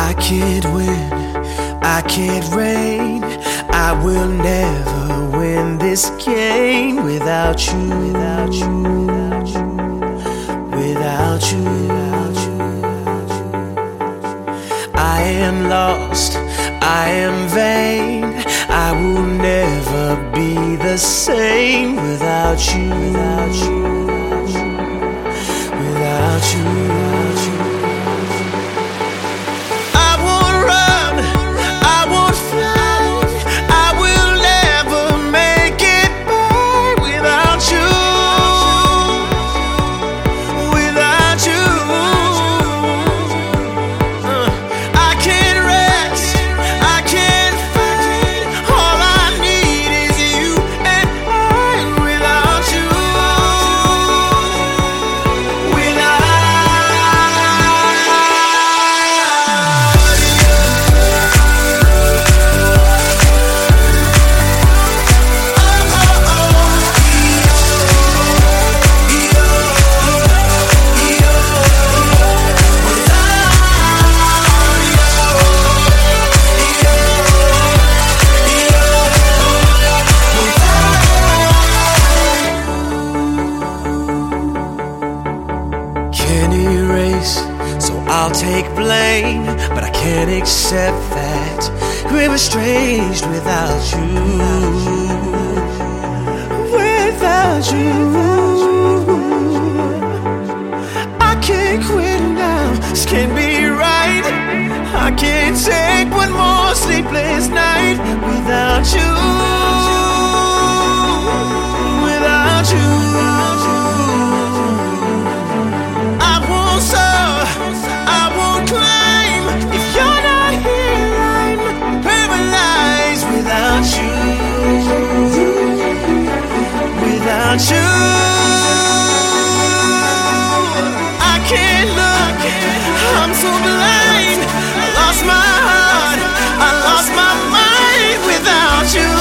I can't win, I can't reign. I will never win this game without you, without you, without you, without you, without you. I am lost, I am vain. I will never be the same without you, without you, without you, without you. I won't run, I won't fly. I will never make it by without you, without you. I can't rest, I can't fight. All I need is you and I without you, without can't erase, so I'll take blame, but I can't accept that we're estranged without you, without you. I can't quit now, this can't be right. I can't take one more sleepless night without you, without you. I won't soar, I won't climb. If you're not here, I'm paralyzed without you, without you. I can't look, I'm so blind. I lost my heart, I lost my mind without you.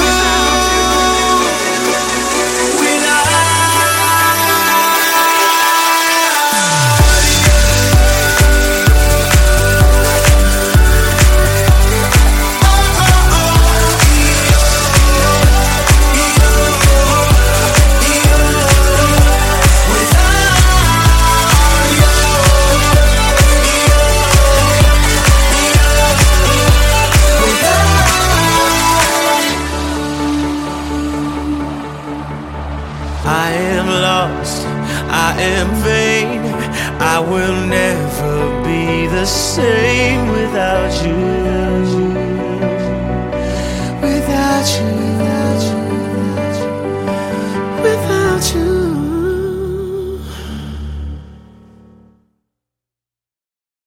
I am lost, I am vain. I will never be the same without you.